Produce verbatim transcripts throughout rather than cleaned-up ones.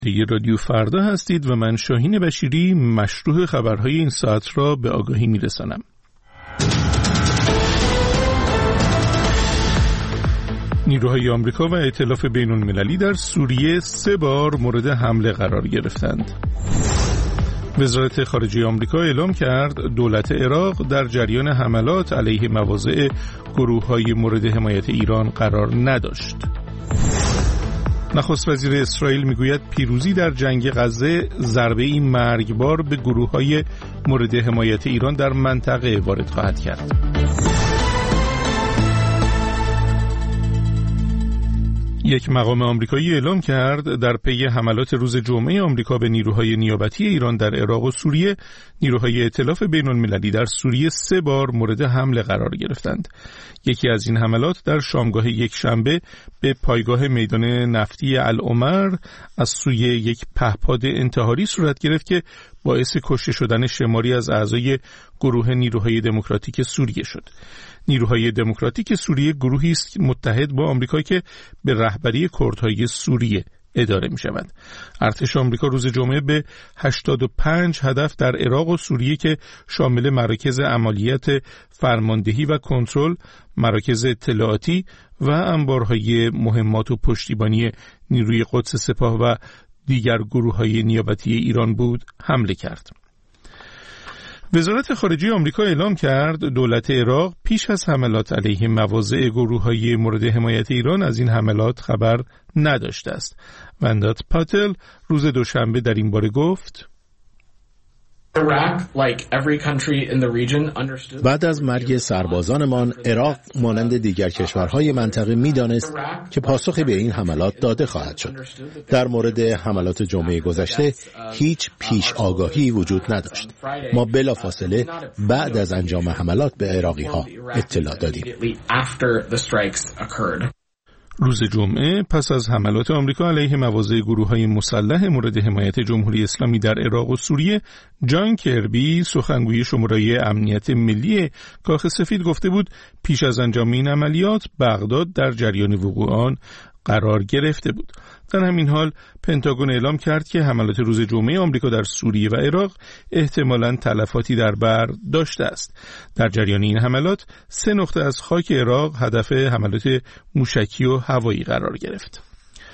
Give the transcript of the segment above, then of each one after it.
دیگه رادیو فردا هستید و من شاهین بشیری مشروح خبرهای این ساعت را به آگاهی میرسانم. نیروهای آمریکا و ائتلاف بین‌المللی در سوریه سه بار مورد حمله قرار گرفتند. وزارت خارجه آمریکا اعلام کرد دولت عراق در جریان حملات علیه مواضع گروه‌های مورد حمایت ایران قرار نداشت. نخست وزیر اسرائیل میگوید پیروزی در جنگ غزه ضربه‌ای مرگبار به گروه‌های مورد حمایت ایران در منطقه وارد خواهد کرد. یک مقام آمریکایی اعلام کرد در پی حملات روز جمعه آمریکا به نیروهای نیابتی ایران در عراق و سوریه، نیروهای ائتلاف بین‌المللی در سوریه سه بار مورد حمله قرار گرفتند. یکی از این حملات در شامگاه یک شنبه به پایگاه میدان نفتی العمر از سوی یک پهپاد انتحاری صورت گرفت که باعث کشته شدن شماری از اعضای گروه نیروهای دموکراتیک سوریه شد. نیروهای دموکراتیک سوریه گروهی است متحد با آمریکا که به رهبری کردهای سوریه اداره می شود. ارتش آمریکا روز جمعه به هشتاد و پنج هدف در عراق و سوریه که شامل مراکز عملیات فرماندهی و کنترل، مراکز اطلاعاتی و انبارهای مهمات و پشتیبانی نیروی قدس سپاه و دیگر گروه‌های نیابتی ایران بود حمله کرد. وزارت خارجه آمریکا اعلام کرد دولت عراق پیش از حملات علیه مواضع گروه‌های مورد حمایت ایران از این حملات خبر نداشته است. وندات پاتل روز دوشنبه در این باره گفت: بعد از مرگ سربازانمان، عراق مانند دیگر کشورهای منطقه می‌دانست که پاسخی به این حملات داده خواهد شد. در مورد حملات جمعه گذشته هیچ پیش آگاهی وجود نداشت. ما بلافاصله بعد از انجام حملات به عراقی‌ها اطلاع دادیم. روز جمعه پس از حملات آمریکا علیه مواضع گروه‌های مسلح مورد حمایت جمهوری اسلامی در عراق و سوریه، جان کربی سخنگوی شورای امنیت ملی کاخ سفید گفته بود پیش از انجام این عملیات بغداد در جریان وقوع آن قرار گرفته بود. در همین حال پنتاگون اعلام کرد که حملات روز جمعه آمریکا در سوریه و عراق احتمالاً تلفاتی در بر داشته است. در جریان این حملات سه نقطه از خاک عراق هدف حملات موشکی و هوایی قرار گرفت.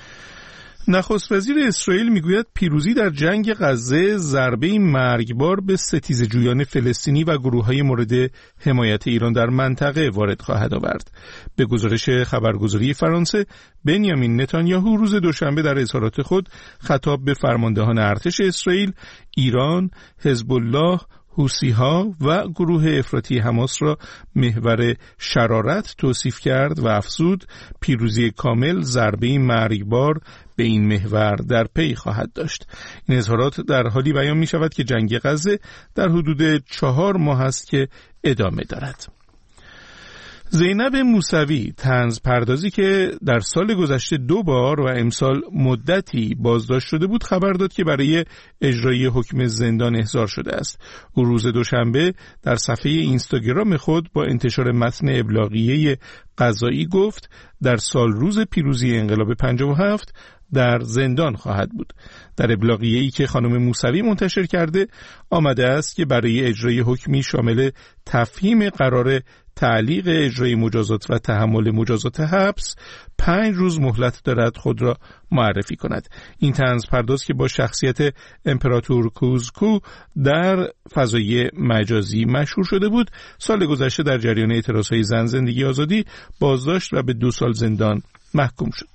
نخست وزیر اسرائیل میگوید پیروزی در جنگ غزه ضربه‌ای مرگبار به ستیزجویان فلسطینی و گروه‌های مورد حمایت ایران در منطقه وارد خواهد آورد. به گزارش خبرگزاری فرانسه، بنیامین نتانیاهو روز دوشنبه در اظهارات خود خطاب به فرماندهان ارتش اسرائیل، ایران، حزب الله، حوثی‌ها و گروه افراطی حماس را محور شرارت توصیف کرد و افزود پیروزی کامل ضربه‌ای مرگبار به این محور در پی خواهد داشت. این اظهارات در حالی بیان می شود که جنگ غزه در حدود چهار ماه است که ادامه دارد. زینب موسوی، طنز پردازی که در سال گذشته دو بار و امسال مدتی بازداشت شده بود، خبر داد که برای اجرای حکم زندان احضار شده است. او روز دوشنبه در صفحه اینستاگرام خود با انتشار متن ابلاغیه قضایی گفت در سال روز پیروزی انقلاب پنجاه و هفت در زندان خواهد بود. در ابلاغیه‌ای که خانم موسوی منتشر کرده آمده است که برای اجرای حکمی شامل تفهیم قرار تعلیق اجرای مجازات و تحمل مجازات حبس پنج روز مهلت دارد خود را معرفی کند. این طنز پرداز که با شخصیت امپراتور کوزکو در فضای مجازی مشهور شده بود، سال گذشته در جریان اعتراضهای زن زندگی آزادی بازداشت و به دو سال زندان محکوم شد.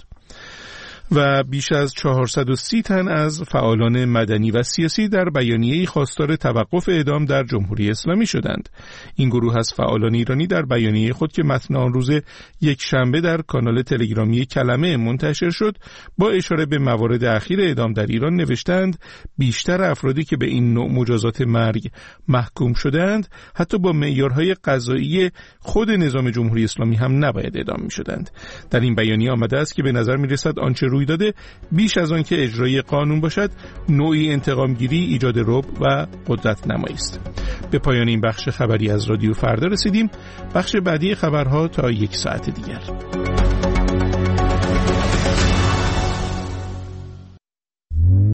و بیش از چهارصد و سی تن از فعالان مدنی و سیاسی در بیانیه‌ای خواستار توقف اعدام در جمهوری اسلامی شدند. این گروه از فعالان ایرانی در بیانیه خود که متن آن روز یک شنبه در کانال تلگرامی کلمه منتشر شد، با اشاره به موارد اخیر اعدام در ایران نوشتند بیشتر افرادی که به این نوع مجازات مرگ محکوم شدند حتی با معیارهای قضایی خود نظام جمهوری اسلامی هم نباید اعدام می‌شدند. در این بیانیه آمده است که به نظر می‌رسد آنچه روی داده بیش از آن که اجرای قانون باشد نوعی انتقامگیری، ایجاد رعب و قدرت نمایی است. به پایان این بخش خبری از رادیو فردا رسیدیم. بخش بعدی خبرها تا یک ساعت دیگر.